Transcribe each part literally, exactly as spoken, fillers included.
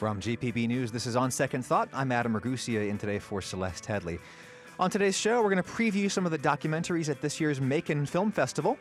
From G P B News, this is On Second Thought. I'm Adam Ragusia in today for Celeste Headley. On today's show, we're going to preview some of the documentaries at this year's Macon Film Festival.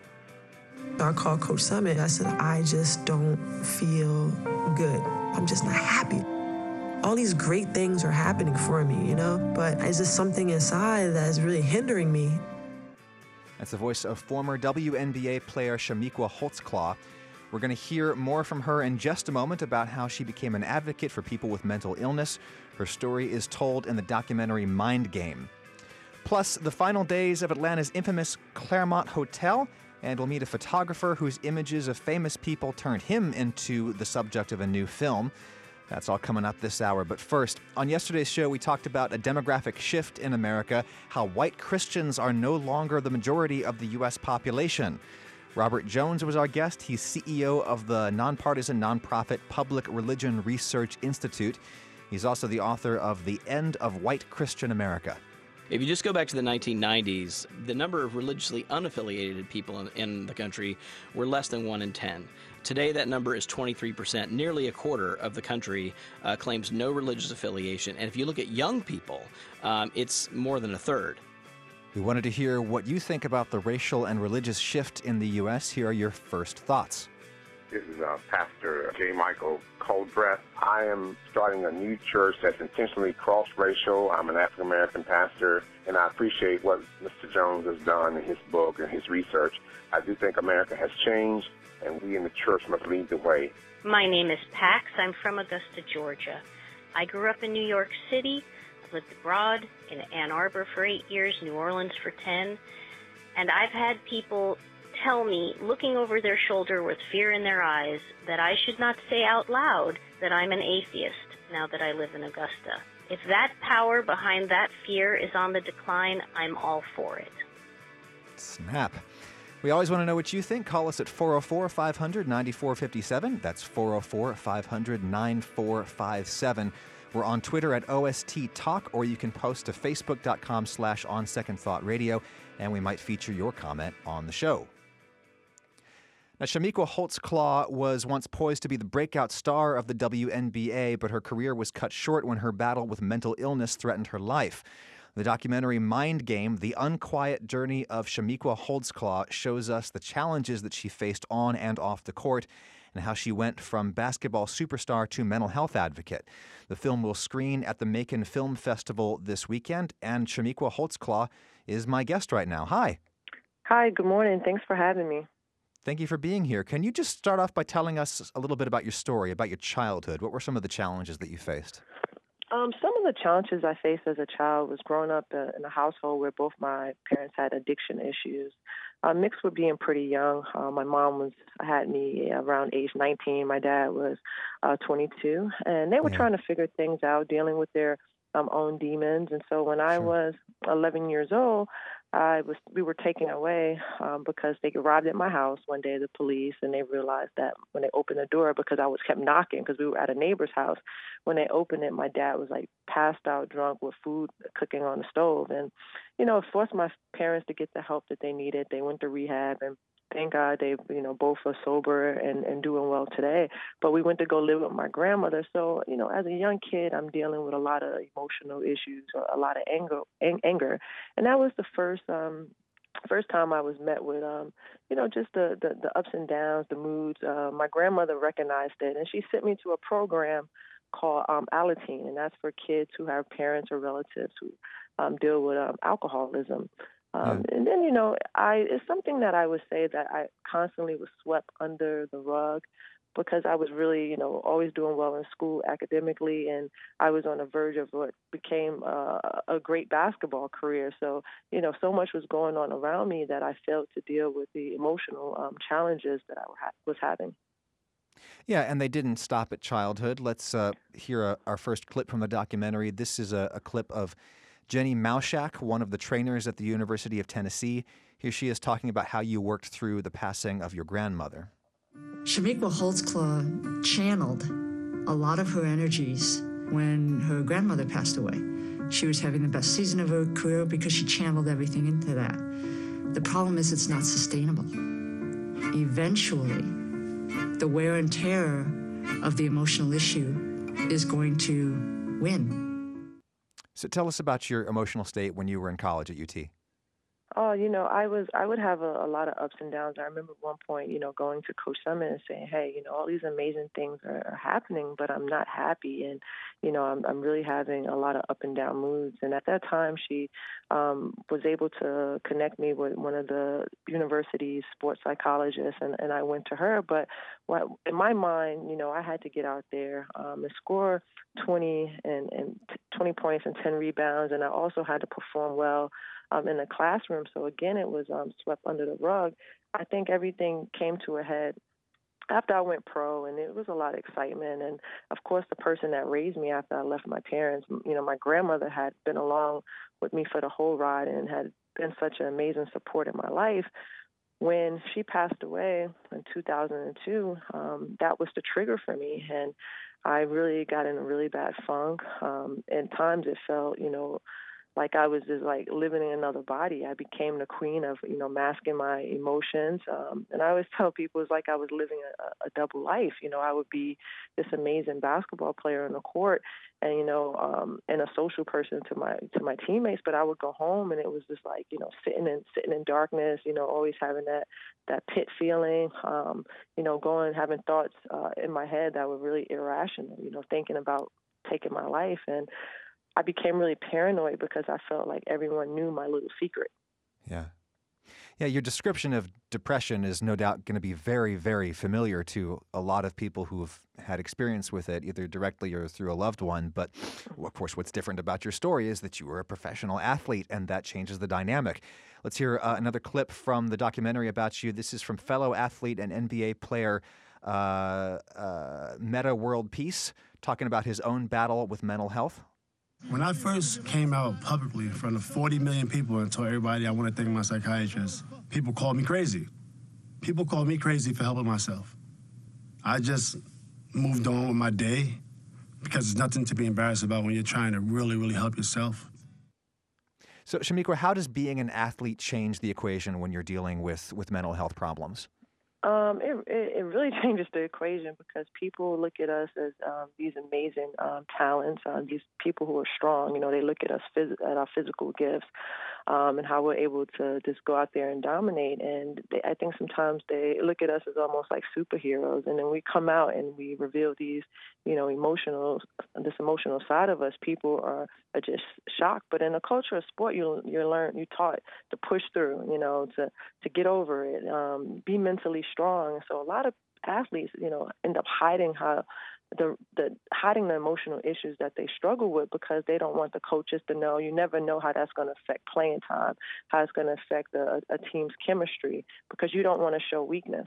I called Coach Summit. I said, I just don't feel good. I'm just not happy. All these great things are happening for me, you know, but is there something inside that is really hindering me? That's the voice of former W N B A player Chamique Holtzclaw. We're going to hear more from her in just a moment about how she became an advocate for people with mental illness. Her story is told in the documentary Mind Game. Plus, the final days of Atlanta's infamous Claremont Hotel, and we'll meet a photographer whose images of famous people turned him into the subject of a new film. That's all coming up this hour. But first, on yesterday's show, we talked about a demographic shift in America, how white Christians are no longer the majority of the U S population. Robert Jones was our guest. He's C E O of the nonpartisan nonprofit Public Religion Research Institute. He's also the author of The End of White Christian America. If you just go back to the nineteen nineties, the number of religiously unaffiliated people in, in the country were less than one in ten. Today, that number is twenty-three percent. Nearly a quarter of the country uh, claims no religious affiliation. And if you look at young people, um, it's more than a third. We wanted to hear what you think about the racial and religious shift in the U S. Here are your first thoughts. This is uh, Pastor J. Michael Coldbreath. I am starting a new church that's intentionally cross-racial. I'm an African-American pastor, and I appreciate what Mister Jones has done in his book and his research. I do think America has changed, and we in the church must lead the way. My name is Pax. I'm from Augusta, Georgia. I grew up in New York City. I lived abroad in Ann Arbor for eight years, New Orleans for ten, and I've had people tell me, looking over their shoulder with fear in their eyes, that I should not say out loud that I'm an atheist now that I live in Augusta. If that power behind that fear is on the decline, I'm all for it. Snap. We always want to know what you think. Call us at four oh four, five hundred, ninety-four fifty-seven. That's four oh four, five hundred, ninety-four fifty-seven. We're on Twitter at O S T Talk, or you can post to facebook.com slash On Second Thought Radio, and we might feature your comment on the show. Now, Chamique Holtzclaw was once poised to be the breakout star of the W N B A, but her career was cut short when her battle with mental illness threatened her life. The documentary Mind Game, The Unquiet Journey of Chamique Holtzclaw, shows us the challenges that she faced on and off the court and how she went from basketball superstar to mental health advocate. The film will screen at the Macon Film Festival this weekend, and Chamique Holtzclaw is my guest right now. Hi. Hi, good morning. Thanks for having me. Thank you for being here. Can you just start off by telling us a little bit about your story, about your childhood? What were some of the challenges that you faced? Um, some of the challenges I faced as a child was growing up in a household where both my parents had addiction issues, uh, mixed with being pretty young. Uh, my mom was had me around age nineteen. My dad was uh, twenty-two, and they were Yeah. trying to figure things out, dealing with their um, own demons. And so when I Sure. was eleven years old, I was we were taken away um, because they arrived at my house one day, the police, and they realized that when they opened the door, because I was kept knocking because we were at a neighbor's house, when they opened it, my dad was like passed out drunk with food cooking on the stove. And, you know, it forced my parents to get the help that they needed. They went to rehab, and thank God they, you know, both are sober and, and doing well today. But we went to go live with my grandmother. So, you know, as a young kid, I'm dealing with a lot of emotional issues, a lot of anger, anger. And that was the first um, first time I was met with, um, you know, just the, the, the ups and downs, the moods. Uh, my grandmother recognized it, and she sent me to a program called um, Alateen, and that's for kids who have parents or relatives who um, deal with um, alcoholism. Um, Yeah. And then, you know, I it's something that I would say that I constantly was swept under the rug because I was really, you know, always doing well in school academically, and I was on the verge of what became uh, a great basketball career. So, you know, so much was going on around me that I failed to deal with the emotional um, challenges that I was having. Yeah, and they didn't stop at childhood. Let's uh, hear a, our first clip from the documentary. This is a, a clip of Jenny Mauschak, one of the trainers at the University of Tennessee. Here she is talking about how you worked through the passing of your grandmother. Chamique Holtzclaw channeled a lot of her energies when her grandmother passed away. She was having the best season of her career because she channeled everything into that. The problem is it's not sustainable. Eventually, the wear and tear of the emotional issue is going to win. So tell us about your emotional state when you were in college at U T. Oh, you know, I was I would have a, a lot of ups and downs. I remember at one point, you know, going to Coach Summit and saying, "Hey, you know, all these amazing things are, are happening, but I'm not happy, and you know, I'm I'm really having a lot of up and down moods." And at that time, she um, was able to connect me with one of the university's sports psychologists, and, and I went to her. But what, in my mind, you know, I had to get out there um, and score twenty and, and twenty points and ten rebounds, and I also had to perform well Um, in the classroom. So again, it was um, swept under the rug. I think everything came to a head after I went pro, and it was a lot of excitement. And of course, the person that raised me after I left my parents, you know, my grandmother had been along with me for the whole ride and had been such an amazing support in my life. When she passed away in two thousand two, um, that was the trigger for me. And I really got in a really bad funk. Um, at times it felt, you know, like I was just like living in another body. I became the queen of, you know, masking my emotions. Um, and I always tell people it's like I was living a, a double life. You know, I would be this amazing basketball player on the court and, you know, um, and a social person to my to my teammates. But I would go home and it was just like, you know, sitting in sitting in darkness, you know, always having that that pit feeling, um, you know, going, having thoughts uh, in my head that were really irrational, you know, thinking about taking my life. And I became really paranoid because I felt like everyone knew my little secret. Yeah. Yeah, your description of depression is no doubt going to be very, very familiar to a lot of people who've had experience with it, either directly or through a loved one. But, of course, what's different about your story is that you were a professional athlete, and that changes the dynamic. Let's hear uh, another clip from the documentary about you. This is from fellow athlete and N B A player uh, uh, Metta World Peace, talking about his own battle with mental health. When I first came out publicly in front of forty million people and told everybody I want to thank my psychiatrist, people called me crazy. People called me crazy for helping myself. I just moved on with my day because there's nothing to be embarrassed about when you're trying to really, really help yourself. So, Shamiqua, how does being an athlete change the equation when you're dealing with, with mental health problems? Um, it, it, it really changes the equation because people look at us as um, these amazing um, talents, uh, these people who are strong. You know, they look at us phys- at our physical gifts um, and how we're able to just go out there and dominate. And they, I think sometimes they look at us as almost like superheroes. And then we come out and we reveal these, you know, emotional, this emotional side of us. People are, are just shocked. But in the culture of sport, you you learn, you taught to push through. You know, to to get over it, um, be mentally strong. So a lot of athletes, you know, end up hiding how the the hiding the emotional issues that they struggle with because they don't want the coaches to know. You never know how that's going to affect playing time, how it's going to affect a, a team's chemistry because you don't want to show weakness.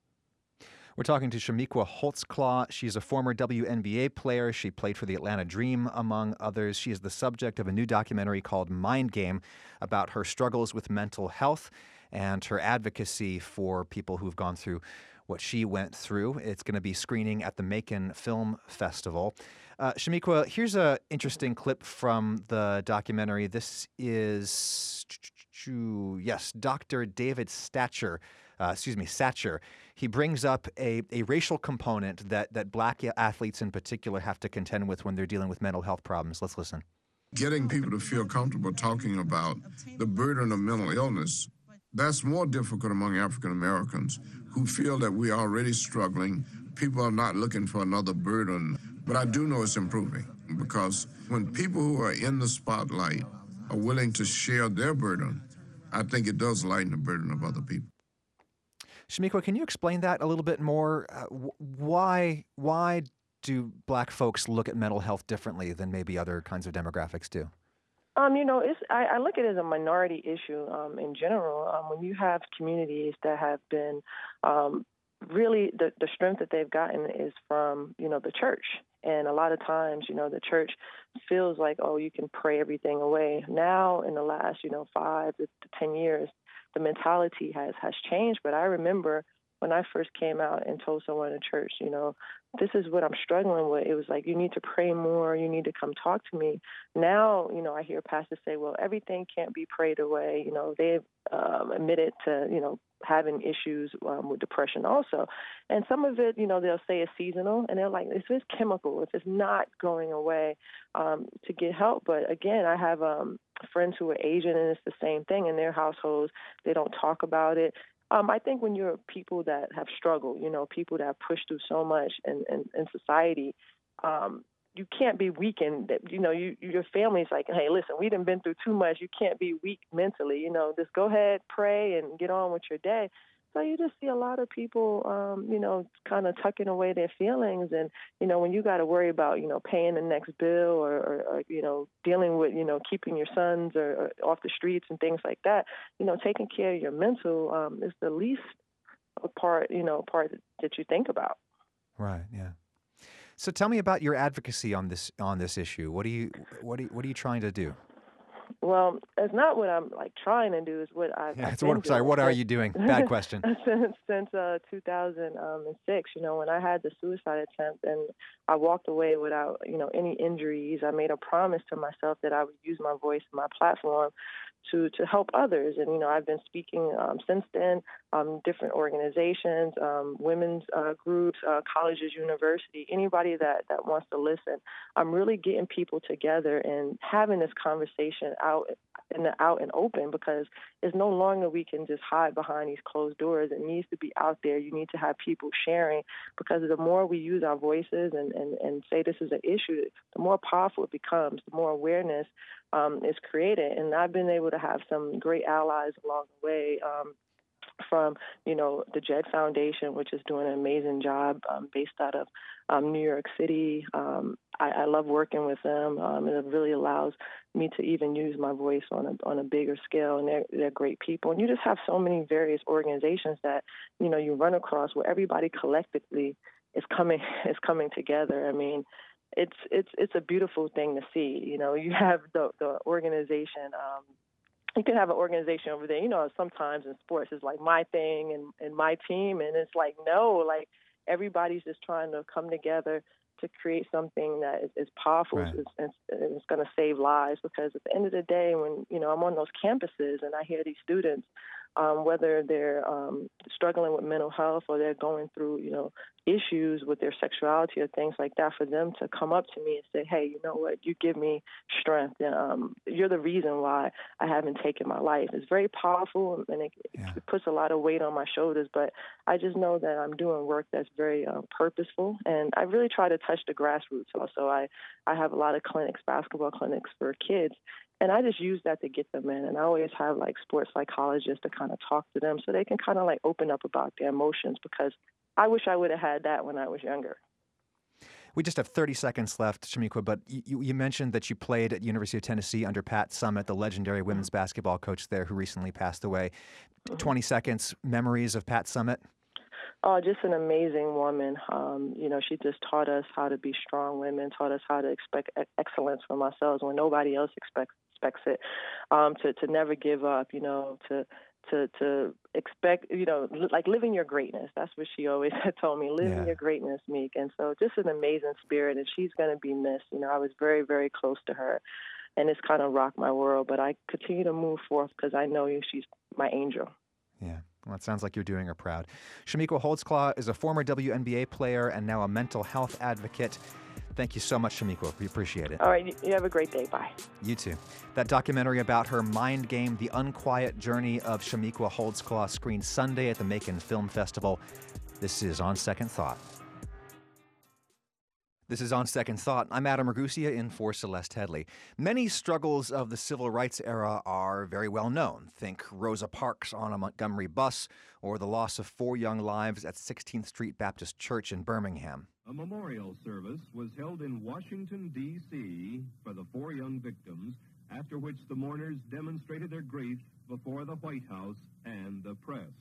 We're talking to Shamiqua Holtzclaw. She's a former W N B A player. She played for the Atlanta Dream, among others. She is the subject of a new documentary called Mind Game about her struggles with mental health and her advocacy for people who've gone through what she went through. It's going to be screening at the Macon Film Festival. Uh, Shamiqua, here's an interesting clip from the documentary. This is, yes, Doctor David Statcher. Uh, excuse me, Satcher. He brings up a, a racial component that, that black athletes in particular have to contend with when they're dealing with mental health problems. Let's listen. Getting people to feel comfortable talking about the burden of mental illness, that's more difficult among African Americans who feel that we're already struggling. People are not looking for another burden. But I do know it's improving because when people who are in the spotlight are willing to share their burden, I think it does lighten the burden of other people. Shamiqua, can you explain that a little bit more? Uh, why why do black folks look at mental health differently than maybe other kinds of demographics do? Um, you know, it's, I, I look at it as a minority issue um, in general. Um, when you have communities that have been um, really the, the strength that they've gotten is from, you know, the church. And a lot of times, you know, the church feels like, oh, you can pray everything away. Now, in the last, you know, five to ten years, the mentality has, has changed. But I remember when I first came out and told someone in church, you know, this is what I'm struggling with, it was like, you need to pray more, you need to come talk to me. Now, you know, I hear pastors say, well, everything can't be prayed away. You know, they've um, admitted to, you know, having issues um, with depression also. And some of it, you know, they'll say is seasonal, and they're like, if it's chemical, if it's not going away, um, to get help. But again, I have um, friends who are Asian, and it's the same thing in their households. They don't talk about it. Um, I think when you're people that have struggled, you know, people that have pushed through so much in, in, in society, um, you can't be weakened. You know, you, your family's like, hey, listen, we done been through too much. You can't be weak mentally. You know, just go ahead, pray, and get on with your day. So you just see a lot of people, um, you know, kind of tucking away their feelings. And, you know, when you got to worry about, you know, paying the next bill or, or, or, you know, dealing with, you know, keeping your sons or, or off the streets and things like that, you know, taking care of your mental um, is the least part, you know, part that you think about. Right. Yeah. So tell me about your advocacy on this on this issue. What do you what do you, what are you trying to do? Well, it's not what I'm like trying to do. Is what I've, yeah, I've been what, sorry, doing. what are you doing? Bad question. since since uh, two thousand six, you know, when I had the suicide attempt and I walked away without, you know, any injuries, I made a promise to myself that I would use my voice and my platform to to help others. And, you know, I've been speaking um, since then, um, different organizations, um, women's uh, groups, uh, colleges, university, anybody that, that wants to listen. I'm really getting people together and having this conversation out in the out and open, because it's no longer we can just hide behind these closed doors. It needs to be out there. You need to have people sharing, because the more we use our voices and, and, and say this is an issue, the more powerful it becomes, the more awareness um, is created. And I've been able to have some great allies along the way. Um, from, you know, the Jed Foundation, which is doing an amazing job um, based out of um, New York City. Um, I, I love working with them, um, and it really allows me to even use my voice on a on a bigger scale, and they're, they're great people. And you just have so many various organizations that, you know, you run across where everybody collectively is coming is coming together. I mean, it's it's it's a beautiful thing to see. You know, you have the, the organization, um, you can have an organization over there. You know, sometimes in sports it's like my thing and, and my team, and it's like, no, like everybody's just trying to come together to create something that is, is powerful right. and it's going to save lives. Because at the end of the day, when, you know, I'm on those campuses and I hear these students, um, whether they're um, struggling with mental health or they're going through, you know, issues with their sexuality or things like that, for them to come up to me and say, hey, you know what, you give me strength. And, um, you're the reason why I haven't taken my life. It's very powerful, and it, yeah. it puts a lot of weight on my shoulders. But I just know that I'm doing work that's very uh, purposeful. And I really try to touch the grassroots also. I, I have a lot of clinics, basketball clinics for kids. And I just use that to get them in. And I always have like sports psychologists to kind of talk to them so they can kind of like open up about their emotions, because I wish I would have had that when I was younger. We just have thirty seconds left, Shamiqua, but you, you mentioned that you played at University of Tennessee under Pat Summitt, the legendary women's mm-hmm. basketball coach there who recently passed away. Mm-hmm. twenty seconds, memories of Pat Summitt? Oh, just an amazing woman. Um, you know, she just taught us how to be strong women, taught us how to expect excellence from ourselves when nobody else expects expects it, um, to, to never give up, you know, to to to expect, you know, like living your greatness. That's what she always had told me, living yeah. your greatness, Meek. And so just an amazing spirit, and she's going to be missed. You know, I was very, very close to her, and it's kind of rocked my world. But I continue to move forth because I know she's my angel. Yeah. Well, it sounds like you're doing her proud. Shamiqua Holdsclaw is a former W N B A player and now a mental health advocate. Thank you so much, Shamiqua. We appreciate it. All right. You have a great day. Bye. You too. That documentary about her mind game, The Unquiet Journey of Shamiqua Holdsclaw, screens Sunday at the Macon Film Festival. This is On Second Thought. This is On Second Thought. I'm Adam Ragusia in for Celeste Headley. Many struggles of the civil rights era are very well known. Think Rosa Parks on a Montgomery bus, or the loss of four young lives at sixteenth Street Baptist Church in Birmingham. A memorial service was held in Washington, D C for the four young victims, after which the mourners demonstrated their grief before the White House and the press.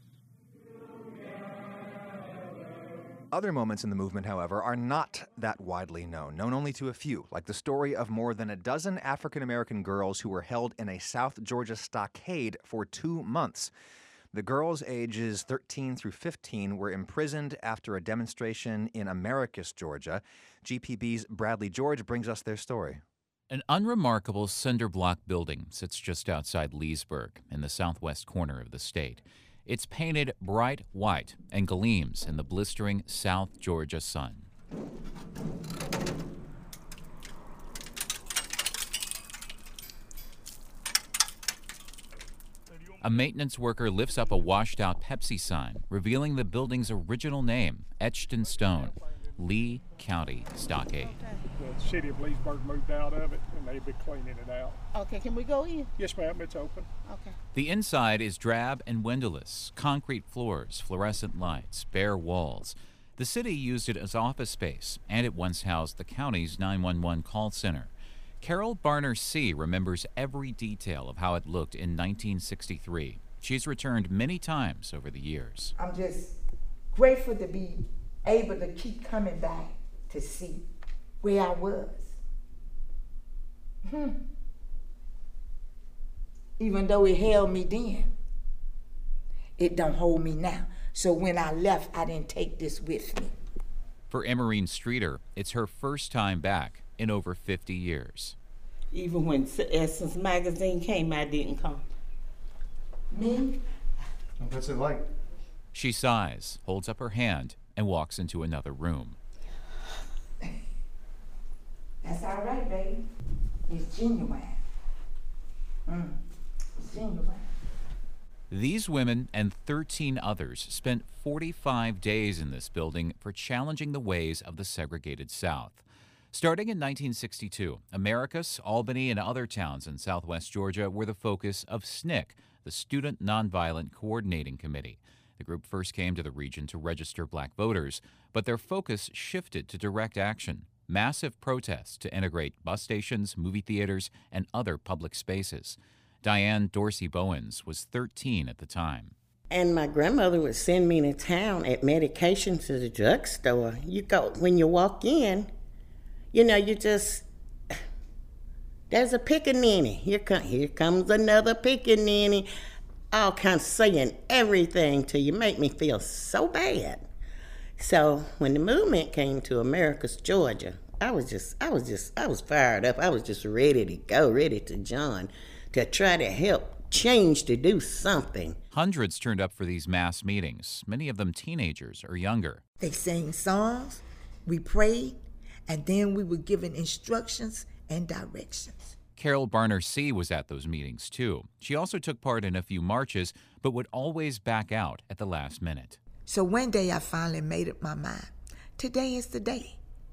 Other moments in the movement, however, are not that widely known, known only to a few, like the story of more than a dozen African-American girls who were held in a South Georgia stockade for two months. The girls ages thirteen through fifteen were imprisoned after a demonstration in Americus, Georgia. G P B's Bradley George brings us their story. An unremarkable cinder block building sits just outside Leesburg in the southwest corner of the state. It's painted bright white and gleams in the blistering South Georgia sun. A maintenance worker lifts up a washed-out Pepsi sign, revealing the building's original name, etched in stone, Lee County Stockade. The city of Leesburg moved out of it, and they've been cleaning it out. Okay, can we go in? Yes, ma'am, it's open. Okay. The inside is drab and windowless, concrete floors, fluorescent lights, bare walls. The city used it as office space, and it once housed the county's nine one one call center. Carol Barner-See remembers every detail of how it looked in nineteen sixty-three. She's returned many times over the years. I'm just grateful to be able to keep coming back to see where I was. Hmm. Even though it held me then, it don't hold me now. So when I left, I didn't take this with me. For Emerine Streeter, it's her first time back in over fifty years. Even when Essence magazine came, I didn't come. Me? What's it like? She sighs, holds up her hand, and walks into another room. That's all right, baby. It's genuine. Mm. It's genuine. These women and thirteen others spent forty-five days in this building for challenging the ways of the segregated South. Starting in nineteen sixty-two, Americus, Albany, and other towns in southwest Georgia were the focus of S N C C, the Student Nonviolent Coordinating Committee. The group first came to the region to register black voters, but their focus shifted to direct action, massive protests to integrate bus stations, movie theaters, and other public spaces. Diane Dorsey Bowens was thirteen at the time. And my grandmother would send me to town at medication to the drugstore. You go, when you walk in, you know, you just, there's a pickaninny. Here, come, here comes another pickaninny. All kinds of saying everything to you, make me feel so bad. So when the movement came to Americus, Georgia, I was just, I was just, I was fired up. I was just ready to go, ready to join, to try to help change, to do something. Hundreds turned up for these mass meetings, many of them teenagers or younger. They sang songs, we prayed, and then we were given instructions and directions. Carol Barner-See was at those meetings, too. She also took part in a few marches, but would always back out at the last minute. So one day I finally made up my mind. Today is the day.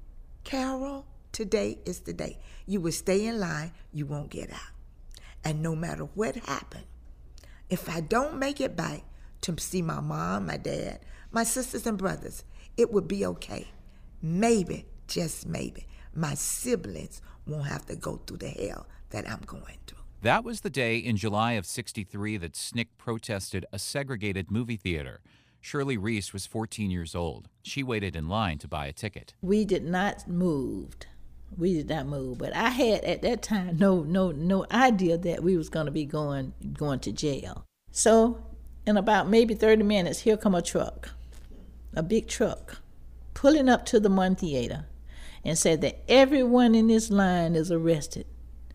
Carol, today is the day. You will stay in line, you won't get out. And no matter what happened, if I don't make it back to see my mom, my dad, my sisters and brothers, it would be okay. Maybe, just maybe, my siblings won't have to go through the hell that I'm going through. That was the day in July of sixty-three that S N C C protested a segregated movie theater. Shirley Reese was fourteen years old. She waited in line to buy a ticket. We did not move. We did not move, but I had at that time no no no idea that we was going to be going going to jail. So in about maybe thirty minutes, here come a truck, a big truck, pulling up to the one theater and said that everyone in this line is arrested.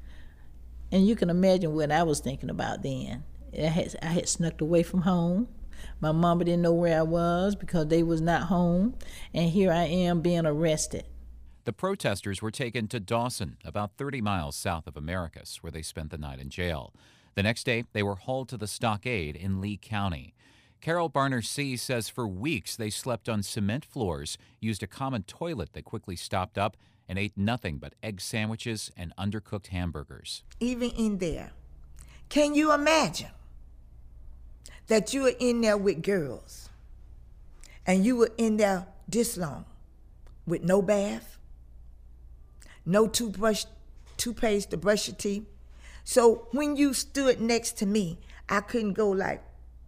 And you can imagine what I was thinking about then. I had, I had snuck away from home. My mama didn't know where I was because they was not home. And here I am being arrested. The protesters were taken to Dawson, about thirty miles south of Americus, where they spent the night in jail. The next day, they were hauled to the Stockade in Lee County. Carol Barner-See says for weeks they slept on cement floors, used a common toilet that quickly stopped up, and ate nothing but egg sandwiches and undercooked hamburgers. Even in there, can you imagine that you were in there with girls and you were in there this long with no bath, no toothbrush, toothpaste to brush your teeth? So when you stood next to me, I couldn't go like,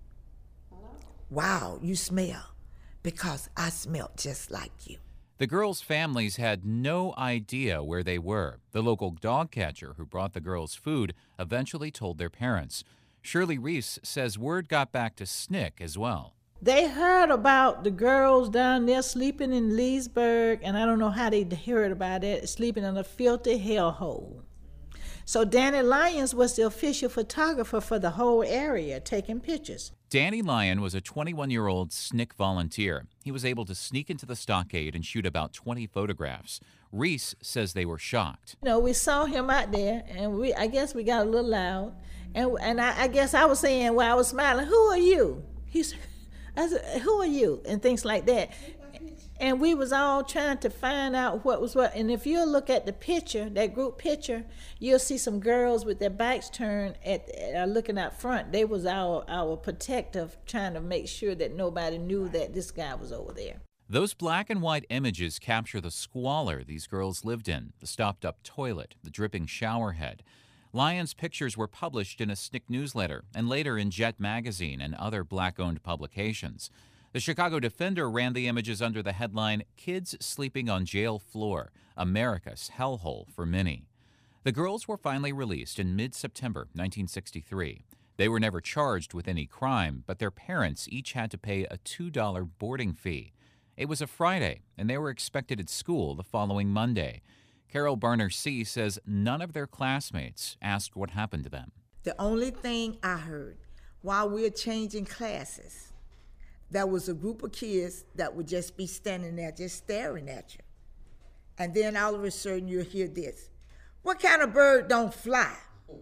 wow, you smell, because I smelled just like you. The girls' families had no idea where they were. The local dog catcher who brought the girls food eventually told their parents. Shirley Reese says word got back to S N C C as well. They heard about the girls down there sleeping in Leesburg, and I don't know how they heard about it, sleeping in a filthy hellhole. So Danny Lyons was the official photographer for the whole area, taking pictures. Danny Lyon was a twenty-one-year-old S N C C volunteer. He was able to sneak into the stockade and shoot about twenty photographs. Reese says they were shocked. You know, we saw him out there, and we I guess we got a little loud. And and I, I guess I was saying, while I was smiling, who are you? He said, I said, who are you? And things like that. And we was all trying to find out what was what. And if you look at the picture, that group picture, you'll see some girls with their backs turned at uh, looking out front. They was our, our protective, trying to make sure that nobody knew that this guy was over there. Those black and white images capture the squalor these girls lived in, the stopped-up toilet, the dripping shower head. Lyon's pictures were published in a S N C C newsletter and later in Jet magazine and other black-owned publications. The Chicago Defender ran the images under the headline, "Kids Sleeping on Jail Floor, America's Hellhole for Many." The girls were finally released in mid-September nineteen sixty-three. They were never charged with any crime, but their parents each had to pay a two dollar boarding fee. It was a Friday, and they were expected at school the following Monday. Carol Barner-C says none of their classmates asked what happened to them. The only thing I heard while we were changing classes, there was a group of kids that would just be standing there just staring at you. And then all of a sudden you'll hear this. What kind of bird don't fly?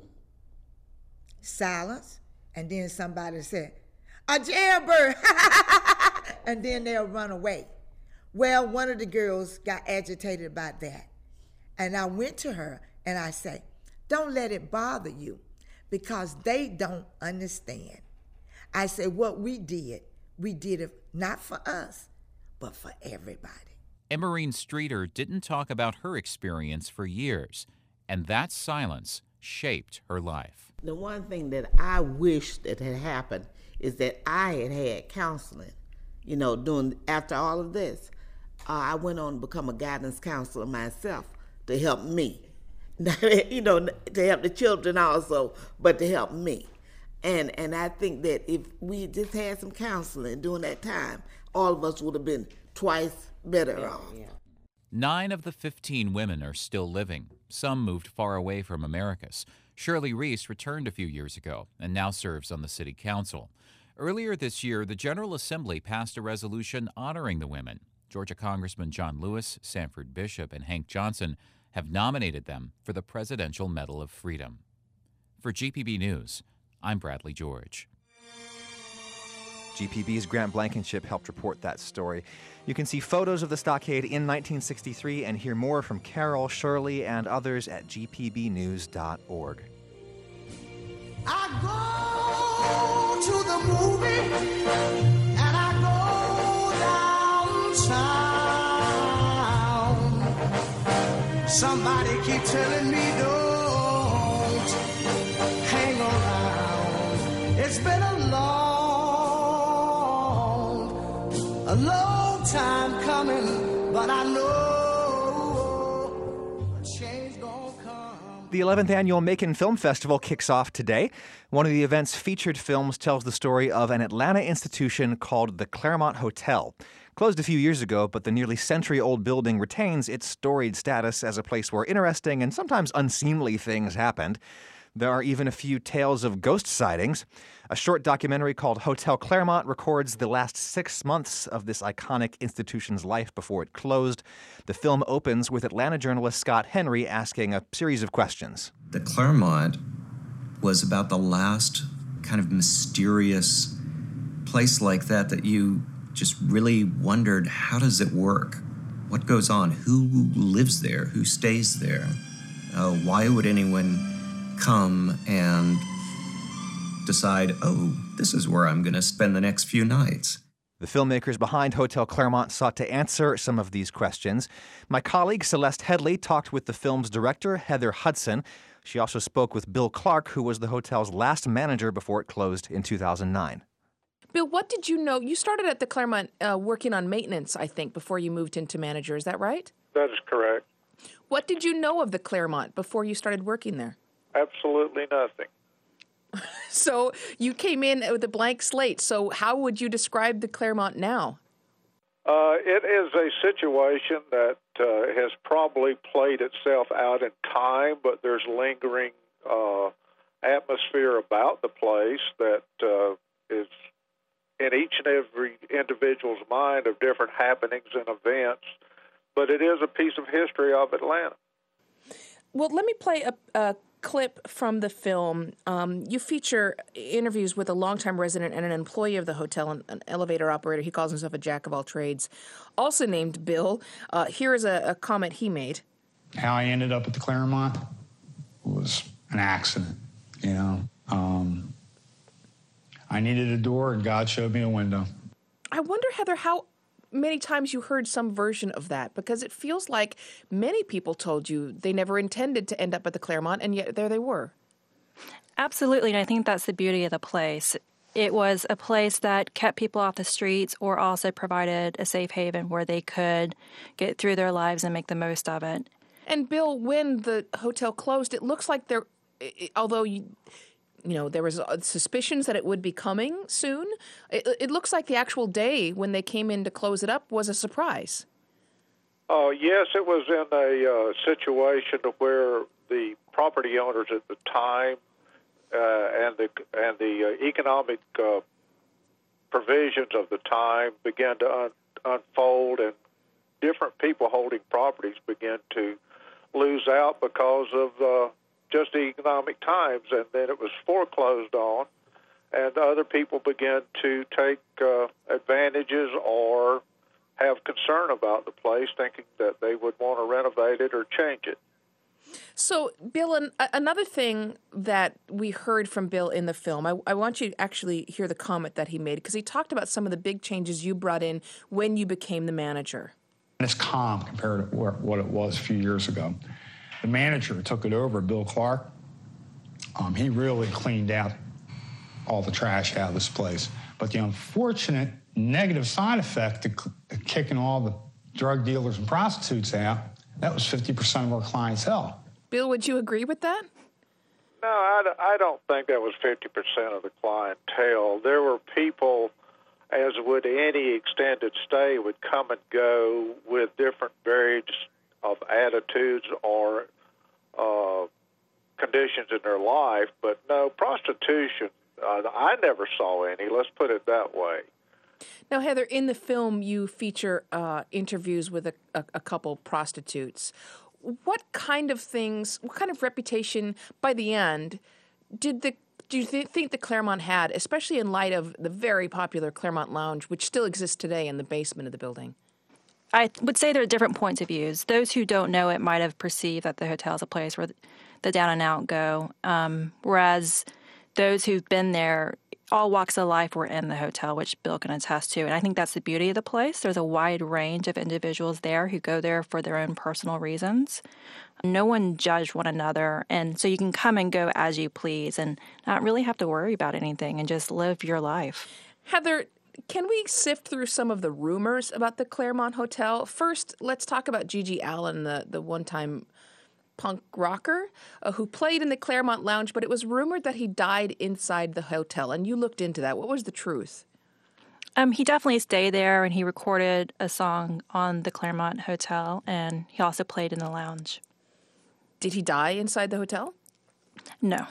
Silence. And then somebody said, a jailbird. And then they'll run away. Well, one of the girls got agitated about that. And I went to her and I said, don't let it bother you because they don't understand. I said, what we did, we did it not for us, but for everybody. Emerine Streeter didn't talk about her experience for years, and that silence shaped her life. The one thing that I wish that had happened is that I had had counseling, you know, doing after all of this. Uh, I went on to become a guidance counselor myself to help me, you know, to help the children also, but to help me. And and I think that if we just had some counseling during that time, all of us would have been twice better yeah, off. Yeah. Nine of the fifteen women are still living. Some moved far away from Americus. Shirley Reese returned a few years ago and now serves on the city council. Earlier this year, the General Assembly passed a resolution honoring the women. Georgia Congressman John Lewis, Sanford Bishop, and Hank Johnson have nominated them for the Presidential Medal of Freedom. For G P B News, I'm Bradley George. G P B's Grant Blankenship helped report that story. You can see photos of the stockade in nineteen sixty-three and hear more from Carol, Shirley, and others at g p b news dot org. I go to the movie and I go downtown. Somebody keep telling me don't hang around. It's been a long, a long time coming, but I know a change gonna come. The eleventh Annual Macon Film Festival kicks off today. One of the event's featured films tells the story of an Atlanta institution called the Claremont Hotel. Closed a few years ago, but the nearly century-old building retains its storied status as a place where interesting and sometimes unseemly things happened. There are even a few tales of ghost sightings. A short documentary called Hotel Claremont records the last six months of this iconic institution's life before it closed. The film opens with Atlanta journalist Scott Henry asking a series of questions. The Claremont was about the last kind of mysterious place like that that you just really wondered, how does it work? What goes on? Who lives there? Who stays there? Uh, why would anyone come and decide, oh, this is where I'm going to spend the next few nights? The filmmakers behind Hotel Claremont sought to answer some of these questions. My colleague Celeste Headley talked with the film's director, Heather Hudson. She also spoke with Bill Clark, who was the hotel's last manager before it closed in two thousand nine. Bill, what did you know? You started at the Claremont uh, working on maintenance, I think, before you moved into manager. Is that right? That is correct. What did you know of the Claremont before you started working there? Absolutely nothing. So you came in with a blank slate. So how would you describe the Claremont now? Uh, it is a situation that uh, has probably played itself out in time, but there's lingering uh, atmosphere about the place that uh, is in each and every individual's mind of different happenings and events. But it is a piece of history of Atlanta. Well, let me play a, a clip from the film. Um, you feature interviews with a longtime resident and an employee of the hotel, an, an elevator operator. He calls himself a jack of all trades, also named Bill. Uh, here is a, a comment he made. How I ended up at the Claremont was an accident, you know. Um, I needed a door, and God showed me a window. I wonder, Heather, how many times you heard some version of that, because it feels like many people told you they never intended to end up at the Claremont, and yet there they were. Absolutely, and I think that's the beauty of the place. It was a place that kept people off the streets or also provided a safe haven where they could get through their lives and make the most of it. And Bill, when the hotel closed, it looks like there, although you... You know, there was suspicions that it would be coming soon. It, it looks like the actual day when they came in to close it up was a surprise. Oh, uh, yes, it was in a uh, situation where the property owners at the time uh, and the and the uh, economic uh, provisions of the time began to un- unfold, and different people holding properties began to lose out because of uh, just the economic times, and then it was foreclosed on, and other people began to take uh, advantages or have concern about the place, thinking that they would want to renovate it or change it. So, Bill, an, another thing that we heard from Bill in the film, I, I want you to actually hear the comment that he made, because he talked about some of the big changes you brought in when you became the manager. It's calm compared to what it was a few years ago. The manager who took it over, Bill Clark, um, he really cleaned out all the trash out of this place. But the unfortunate negative side effect of kicking all the drug dealers and prostitutes out, that was fifty percent of our clientele. Bill, would you agree with that? No, I, I don't think that was fifty percent of the clientele. There were people, as would any extended stay, would come and go with different varied of attitudes or uh, conditions in their life, but no, prostitution, uh, I never saw any, let's put it that way. Now, Heather, in the film you feature uh, interviews with a, a, a couple prostitutes. What kind of things, what kind of reputation by the end did the do you th- think the Claremont had, especially in light of the very popular Claremont Lounge, which still exists today in the basement of the building? I would say there are different points of views. Those who don't know it might have perceived that the hotel is a place where the down and out go, um, whereas those who've been there, all walks of life were in the hotel, which Bill can attest to. And I think that's the beauty of the place. There's a wide range of individuals there who go there for their own personal reasons. No one judged one another, and so you can come and go as you please and not really have to worry about anything and just live your life. Heather, can we sift through some of the rumors about the Claremont Hotel? First, let's talk about Gigi Allen, the, the one-time punk rocker uh, who played in the Claremont Lounge, but it was rumored that he died inside the hotel, and you looked into that. What was the truth? Um, he definitely stayed there, and he recorded a song on the Claremont Hotel, and he also played in the lounge. Did he die inside the hotel? No.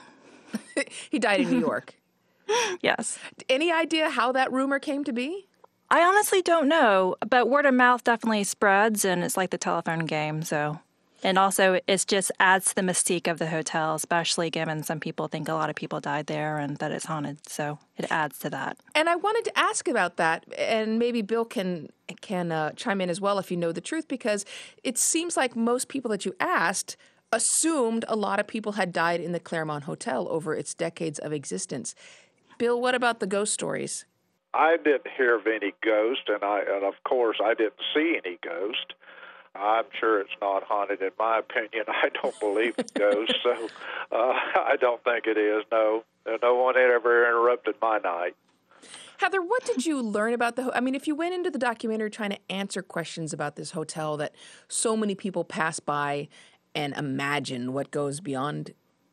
He died in New York? Yes. Any idea how that rumor came to be? I honestly don't know, but word of mouth definitely spreads, and it's like the telephone game, so... And also, it just adds to the mystique of the hotel, especially given some people think a lot of people died there and that it's haunted. So it adds to that. And I wanted to ask about that, and maybe Bill can can uh, chime in as well if you know the truth, because it seems like most people that you asked assumed a lot of people had died in the Claremont Hotel over its decades of existence. Bill, what about the ghost stories? I didn't hear of any ghost, and I and of course I didn't see any ghost. I'm sure it's not haunted. In my opinion, I don't believe in ghosts, so uh, I don't think it is. No, no one had ever interrupted my night. Heather, what did you learn about the? Ho- I mean, if you went into the documentary trying to answer questions about this hotel that so many people pass by and imagine what goes beyond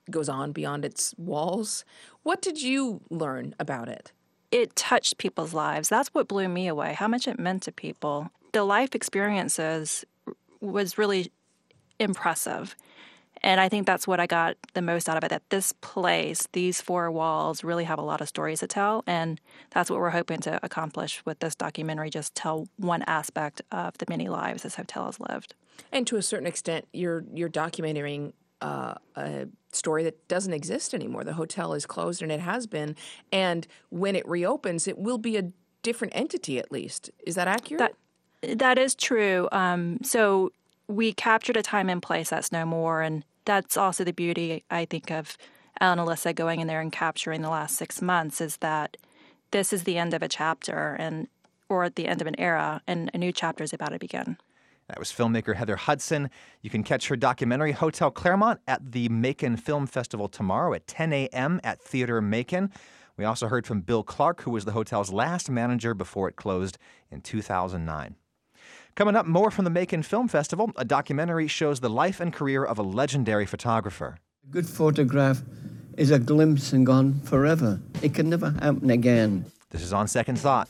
goes on beyond its walls. What did you learn about it? It touched people's lives. That's what blew me away, how much it meant to people. The life experiences was really impressive. And I think that's what I got the most out of it, that this place, these four walls, really have a lot of stories to tell. And that's what we're hoping to accomplish with this documentary, just tell one aspect of the many lives this hotel has lived. And to a certain extent, you're you're documenting uh, a story that doesn't exist anymore. The hotel is closed, and it has been. And when it reopens, it will be a different entity, at least. Is that accurate? That, that is true. Um, so we captured a time and place that's no more, and that's also the beauty, I think, of Ellen and Alyssa going in there and capturing the last six months, is that this is the end of a chapter, and or at the end of an era, and a new chapter is about to begin. That was filmmaker Heather Hudson. You can catch her documentary, Hotel Claremont, at the Macon Film Festival tomorrow at ten a.m. at Theater Macon. We also heard from Bill Clark, who was the hotel's last manager before it closed in two thousand nine. Coming up, more from the Macon Film Festival. A documentary shows the life and career of a legendary photographer. A good photograph is a glimpse and gone forever. It can never happen again. This is On Second Thought.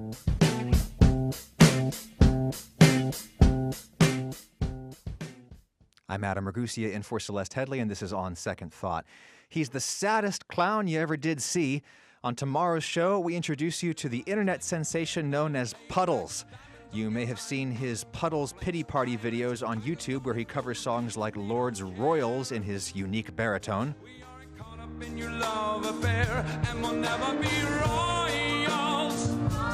I'm Adam Ragusia in for Celeste Headley, and this is On Second Thought. He's the saddest clown you ever did see. On tomorrow's show, we introduce you to the internet sensation known as Puddles. You may have seen his Puddles Pity Party videos on YouTube, where he covers songs like Lord's Royals in his unique baritone. In your love affair, and we'll never be royals.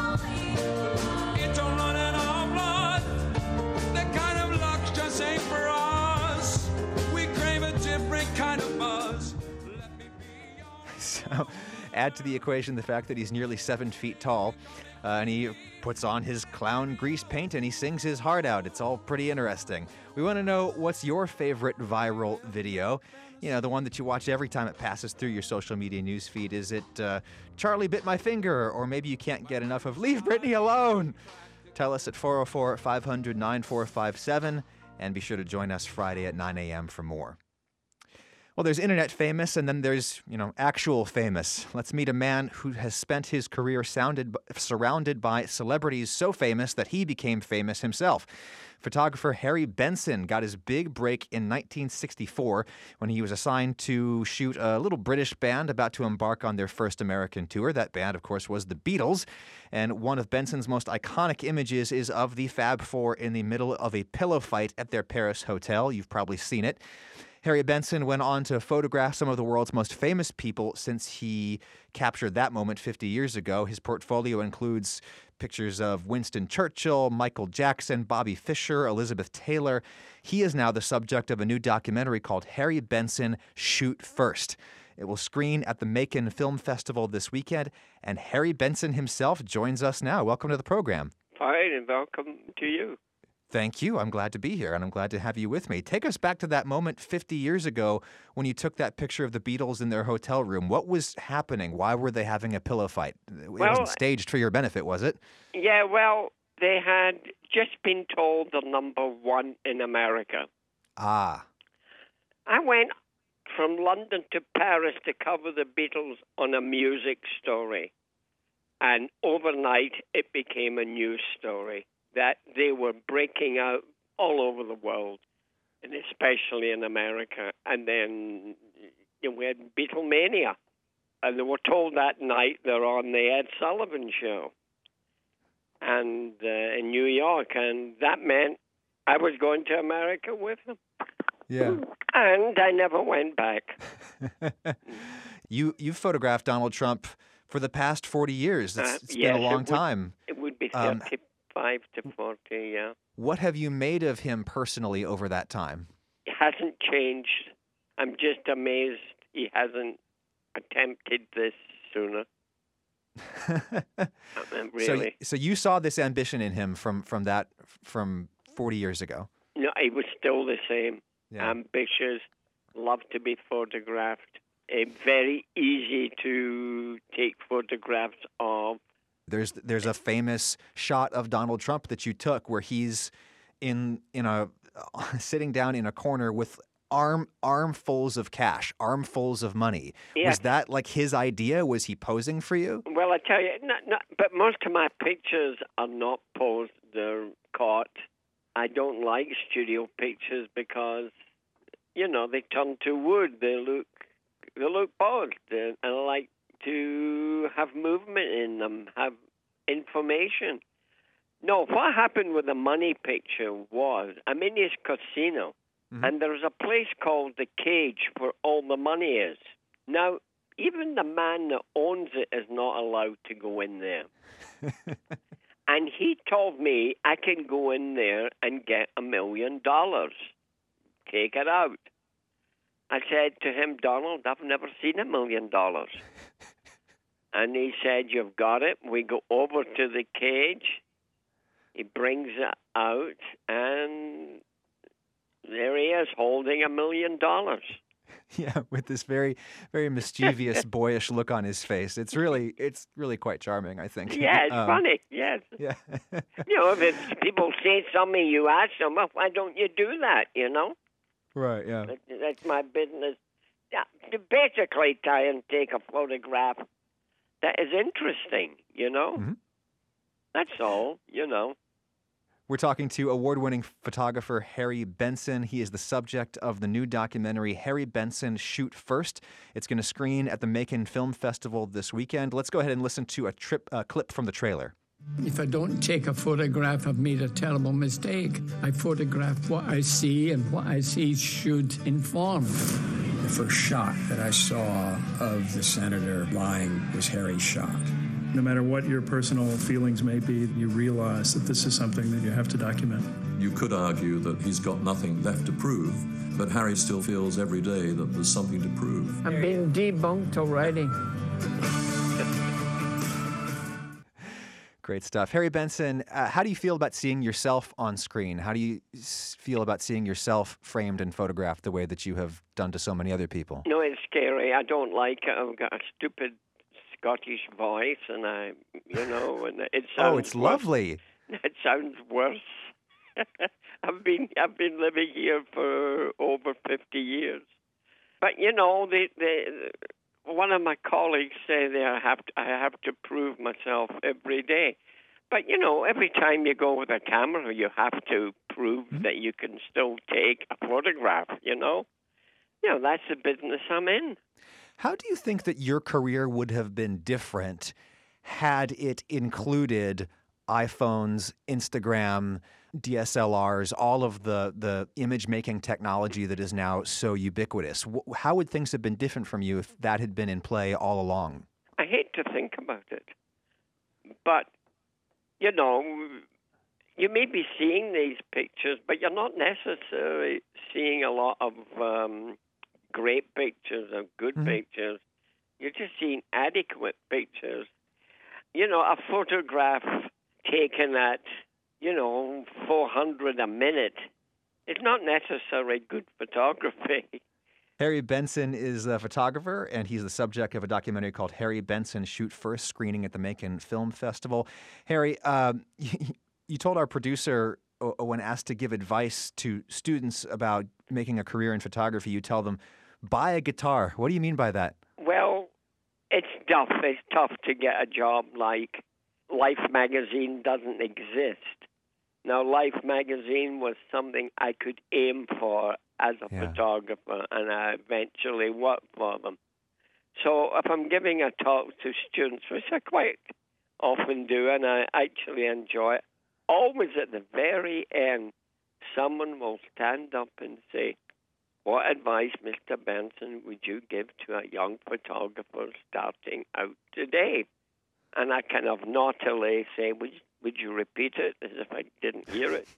It don't run in our blood. That kind of luck just ain't for us. We crave a different kind of buzz. Let me be yours. So, add to the equation the fact that he's nearly seven feet tall, uh, and he puts on his clown grease paint and he sings his heart out. It's all pretty interesting. We want to know, what's your favorite viral video? You know, the one that you watch every time it passes through your social media news feed. Is it uh, Charlie bit my finger? Or maybe you can't get enough of Leave Britney Alone? Tell us at four oh four, five hundred, nine four five seven, and be sure to join us Friday at nine a.m. for more. Well, there's internet famous, and then there's, you know, actual famous. Let's meet a man who has spent his career sounded, surrounded by celebrities so famous that he became famous himself. Photographer Harry Benson got his big break in nineteen sixty-four when he was assigned to shoot a little British band about to embark on their first American tour. That band, of course, was the Beatles. And one of Benson's most iconic images is of the Fab Four in the middle of a pillow fight at their Paris hotel. You've probably seen it. Harry Benson went on to photograph some of the world's most famous people since he captured that moment fifty years ago. His portfolio includes pictures of Winston Churchill, Michael Jackson, Bobby Fischer, Elizabeth Taylor. He is now the subject of a new documentary called Harry Benson, Shoot First. It will screen at the Macon Film Festival this weekend, and Harry Benson himself joins us now. Welcome to the program. Fine, and welcome to you. Thank you. I'm glad to be here, and I'm glad to have you with me. Take us back to that moment fifty years ago when you took that picture of the Beatles in their hotel room. What was happening? Why were they having a pillow fight? It well, wasn't staged for your benefit, was it? Yeah, well, they had just been told they're number one in America. Ah. I went from London to Paris to cover the Beatles on a music story. And overnight, it became a news story that they were breaking out all over the world, and especially in America. And then you know, we had Beatlemania. And they were told that night they're on the Ed Sullivan Show and uh, in New York. And that meant I was going to America with them. Yeah. And I never went back. you, you've photographed Donald Trump for the past forty years. It's, uh, it's yes, been a long it would, time. It would be Um, thirty-five to forty, yeah. What have you made of him personally over that time? It hasn't changed. I'm just amazed he hasn't attempted this sooner. I mean, really. So, so you saw this ambition in him from, from that from forty years ago. No, he was still the same. Yeah. Ambitious, loved to be photographed. Uh, very easy to take photographs of. There's there's a famous shot of Donald Trump that you took where he's in in a sitting down in a corner with arm armfuls of cash, armfuls of money. Yeah. Was that like his idea? Was he posing for you? Well, I tell you, not, not, but most of my pictures are not posed, they're caught. I don't like studio pictures because, you know, they turn to wood. They look, they look posed. And I like to have movement in them, have information. No, what happened with the money picture was, I'm in this casino, mm-hmm. and there's a place called The Cage where all the money is. Now, even the man that owns it is not allowed to go in there. And he told me I can go in there and get a million dollars. Take it out. I said to him, Donald, I've never seen a million dollars. And he said, you've got it. We go over to the cage. He brings it out, and there he is holding a million dollars. Yeah, with this very, very mischievous, boyish look on his face. It's really, it's really quite charming, I think. Yeah, it's Um, funny. Yes. Yeah. You know, if it's, people say something, you ask them, well, why don't you do that? You know, Right. Yeah. That- that's my business. Yeah, to basically try and take a photograph that is interesting. You know, Mhm. that's all. You know. We're talking to award-winning photographer Harry Benson. He is the subject of the new documentary Harry Benson Shoot First. It's going to screen at the Macon Film Festival this weekend. Let's go ahead and listen to a trip uh, clip from the trailer. If I don't take a photograph, I've made a terrible mistake. I photograph what I see, and what I see should inform. The first shot that I saw of the senator lying was Harry's shot. No matter what your personal feelings may be, you realize that this is something that you have to document. You could argue that he's got nothing left to prove, but Harry still feels every day that there's something to prove. I'm being debunked already. Great stuff. Harry Benson, uh, how do you feel about seeing yourself on screen? How do you s- feel about seeing yourself framed and photographed the way that you have done to so many other people? No, it's scary. I don't like it. I've got a stupid Scottish voice, and I, you know, and it sounds. Oh, it's worse. lovely. It sounds worse. I've been I've been living here for over fifty years, but you know, the the one of my colleagues say that I have to, I have to prove myself every day. But you know, every time you go with a camera, you have to prove mm-hmm. that you can still take a photograph. You know, you know that's the business I'm in. How do you think that your career would have been different had it included iPhones, Instagram, D S L Rs, all of the, the image-making technology that is now so ubiquitous? Wh- How would things have been different from you if that had been in play all along? I hate to think about it, but, you know, you may be seeing these pictures, but you're not necessarily seeing a lot of um, great pictures or good mm-hmm. pictures. You're just seeing adequate pictures. You know, a photograph taken at, you know, four hundred a minute, it's not necessarily good photography. Harry Benson is a photographer, and he's the subject of a documentary called Harry Benson Shoot First, screening at the Macon Film Festival. Harry, um, you told our producer, when asked to give advice to students about making a career in photography, you tell them, buy a guitar. What do you mean by that? Well, it's tough. It's tough to get a job like Life magazine doesn't exist. Now, Life magazine was something I could aim for as a yeah. photographer, and I eventually worked for them. So if I'm giving a talk to students, which I quite often do, and I actually enjoy it, always at the very end, someone will stand up and say, what advice, Mister Benson, would you give to a young photographer starting out today? And I kind of naughtily say, would, would you repeat it, as if I didn't hear it?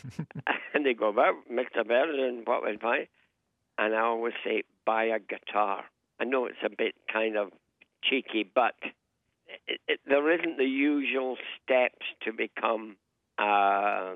And they go, well, Mister Benson, what advice? And I always say, buy a guitar. I know it's a bit kind of cheeky, but it, it, there isn't the usual steps to become a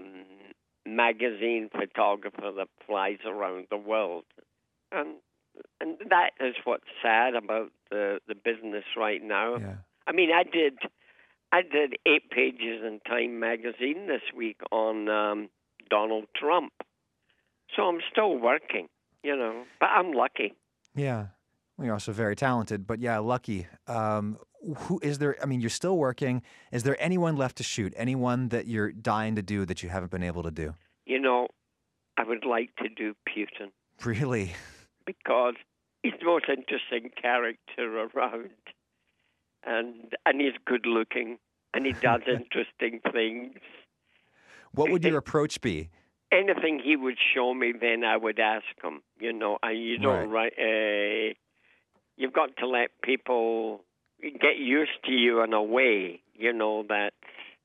magazine photographer that flies around the world. And and that is what's sad about the, the business right now. Yeah. I mean, I did I did eight pages in Time magazine this week on um, Donald Trump. So I'm still working. you know. But I'm lucky. Yeah. Well, you're also very talented, but yeah, lucky. Um, who is there? I mean, you're still working. Is there anyone left to shoot? Anyone that you're dying to do that you haven't been able to do? You know, I would like to do Putin. Really? Because he's the most interesting character around. And and he's good looking. And he does interesting things. What would your approach be? Anything he would show me, then I would ask him. You know, and you don't right. Uh, you've got to let people get used to you in a way. You know that,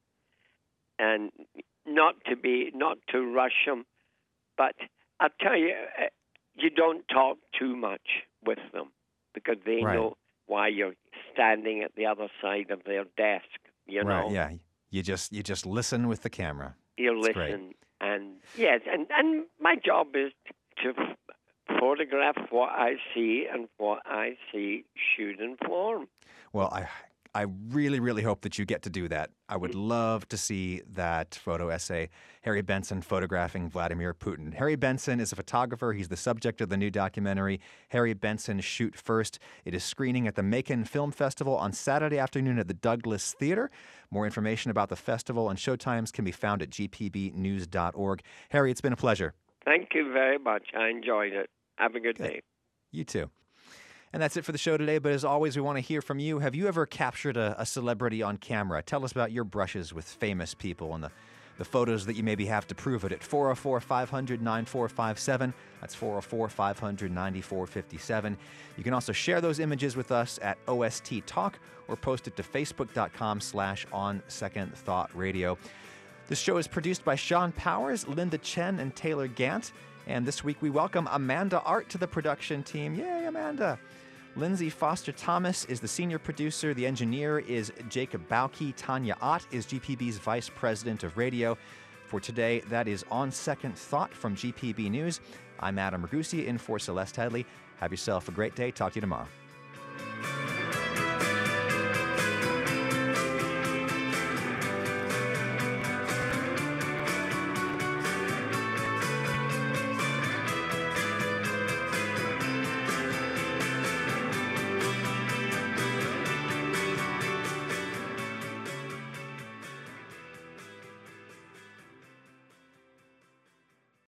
and not to be not to rush them. But I'll tell you, uh, you don't talk too much with them because they Right. know why you're standing at the other side of their desk. You know, Right, yeah. You just you just listen with the camera. you It's great. listen, and yes, and and my job is to f- photograph what I see, and what I see shoot and form. Well, I I really, really hope that you get to do that. I would Mm. love to see that photo essay, Harry Benson photographing Vladimir Putin. Harry Benson is a photographer. He's the subject of the new documentary, Harry Benson Shoot First. It is screening at the Macon Film Festival on Saturday afternoon at the Douglas Theater. More information about the festival and showtimes can be found at g p b news dot org. Harry, it's been a pleasure. Thank you very much. I enjoyed it. Have a good day. You too. And that's it for the show today. But as always, we want to hear from you. Have you ever captured a, a celebrity on camera? Tell us about your brushes with famous people and the, the photos that you maybe have to prove it at four oh four, five hundred, nine four five seven. That's four oh four, five hundred, ninety-four fifty-seven. You can also share those images with us at O S T Talk or post it to facebook.com slash on second thought radio. This show is produced by Sean Powers, Linda Chen, and Taylor Gant. And this week we welcome Amanda Art to the production team. Yay, Amanda! Lindsay Foster Thomas is the senior producer. The engineer is Jacob Bauke. Tanya Ott is G P B's vice president of radio. For today, that is On Second Thought from G P B News. I'm Adam Ragusi in for Celeste Headley. Have yourself a great day. Talk to you tomorrow.